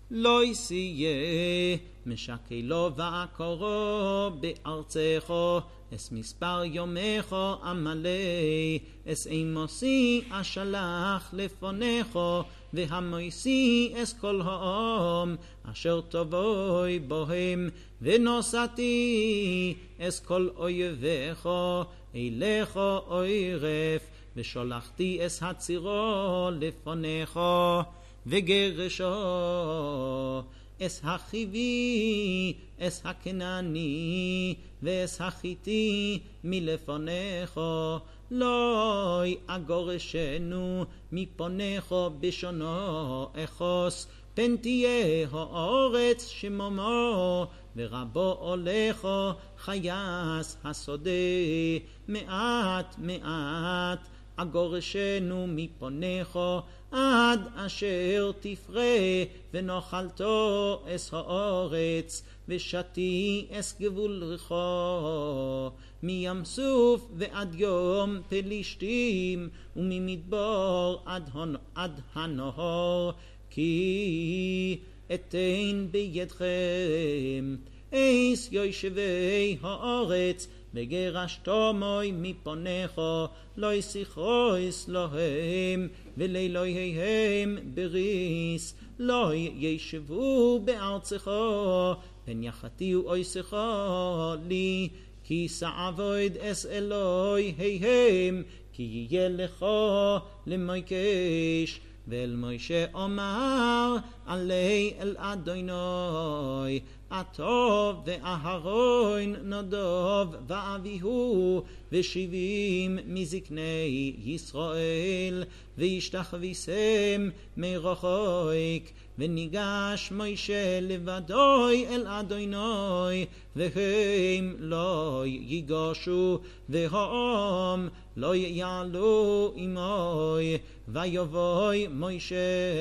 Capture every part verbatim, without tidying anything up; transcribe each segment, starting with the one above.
לא יסיה משקלו ועקרו בארצךו, אס מספר יומךו עמלה, אס אימוסי אשלח לפונךו, והמויסי אס כל העם אשר תבואי בוהם, ונוסעתי אס כל אויביךו אליךו אוירף, ושולחתי אס הצירו לפונךו, וגרשו אס החיבי, אס הכנעני, ואס החיתי מלפונךו, לא אגורשנו מפונךו בשונו אחוס, פן תהיה הארץ שמומו, ורבו הולכו חייס השדה, מעט מעט אגורשנו מפונךו, עד אשר תפרה ונאכלתו אס הארץ, ושתי אס גבול ריחו, מים סוף ועד יום פלישתים, וממדבר עד, עד הנהר, כי אתן בידכם אס יושבי הארץ, וגרשתו מוי מפונךו, לא ישיחויס להם ולאלוהיהם בריס, לא ישבו בארצךו, פן יחתיו אויסךו לי, כי סעבוד אס אלוהיהם, כי יהיה לך למויקש. ואל מוישה אומר עלי אל אדוני, הטוב ואהרון נדב ואביהו, ושבעים מזקני ישראל, וישתחוויסם מרחוק, וניגש מוישה לבדוי אל אדוני, והם לא ייגשו, והעם לא יעלו עמוי. ויבוא מוישה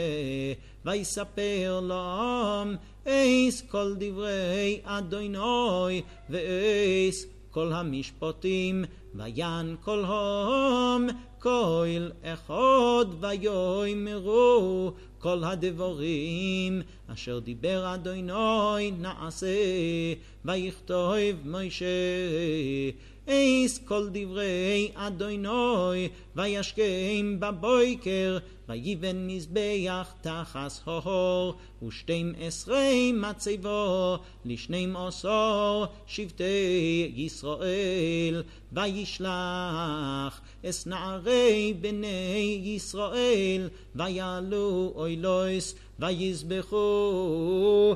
ויספר לעם אס כל דברי אדוני, ואס כל המשפטים, ויען כל העם כל אחד, ויאמרו כל הדברים אשר דיבר אדוני נעשה. ויכתוב מוישה אס כל דברי אדוני, וישכם בבוקר, ויבן מזבח תחת ההר, ושתים עשרה מצבו לשנים עשר שבטי ישראל. וישלח אס נערי בני ישראל, ויעלו אוילוס, ויזבחו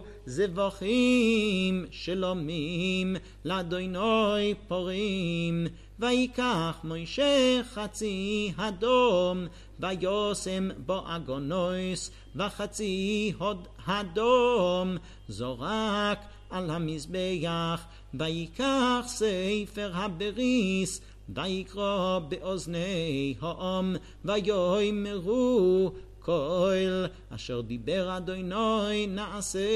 זבחים שלומים לאדוני פורים. ויקח מוישה חצי אדום, וישם בו אגונוס, וחצי הוד אדום זורק על המזבח. ויקח ספר הבריס, ויקרא באוזני העם, ויאמרו כל אשר דיבר אדוני נעשה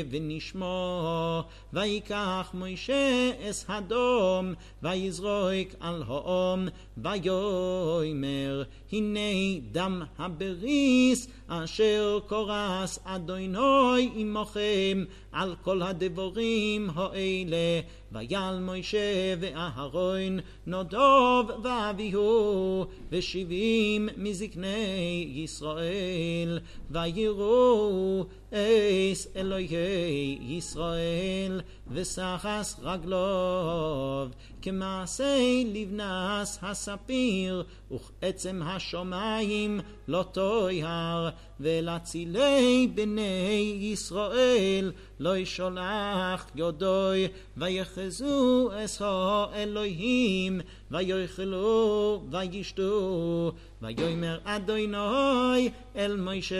ונשמע. ויקח מוישה אס אדום, ויזרוק על העם, ויאמר הנה דם הבריס אשר כורס אדוני עמכם על כל הדברים האלה. ויעל מוישה ואהרון נדב ואביהו, ושבעים מזקני ישראל, ויראו אס אלוהי ישראל, וסחס רגלוב כמעשה לבנס הספיר, וכעצם השמיים לא תויר. ולצילי בני ישראל לא ישולח ידוי, ויחזו אס האלוהים, ויאכלו וישתו. ויאמר אדוני אל מוישה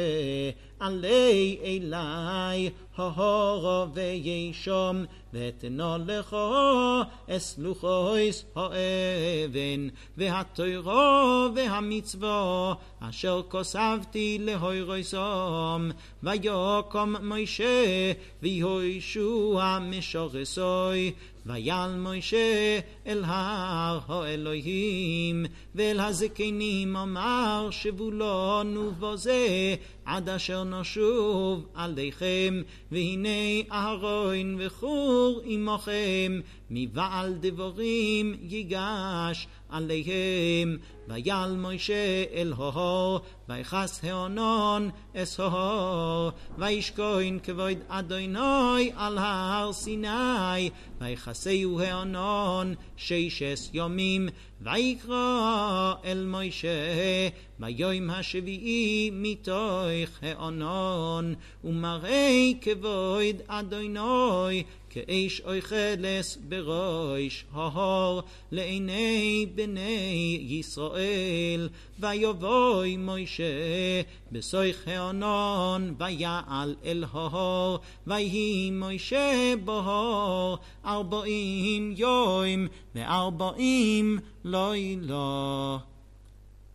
עלי אלי ההר וישום, ותנו לך אס לוחויס האבן והתורה והמצווה אשר כוסבתי להוירוסם. ויקום מוישה ויהושע משורסוי, ויעל מוישה אל הר האלוהים, ואל הזקנים אמר שבו לנו בזה עד אשר נשוב עליכם, והנה אהרון וחור עמכם, מבעל דבורים ייגש עליהם. ויעל מוישה אל ההר, ויכס הענן אס ההר, וישכון כבוד אדוני על הר סיני, ויכסהו הענן ששת ימים. ויקרא אל מוישה ביום השביעי מתוך הענן, ומראה כבוד אדוני כאש אוכלס בראש ההר לעיני בני ישראל. ויבוא מוישה בסוך הענן, ויעל אל ההר, ויהי מוישה בהר ארבעים יום וארבעים לילה.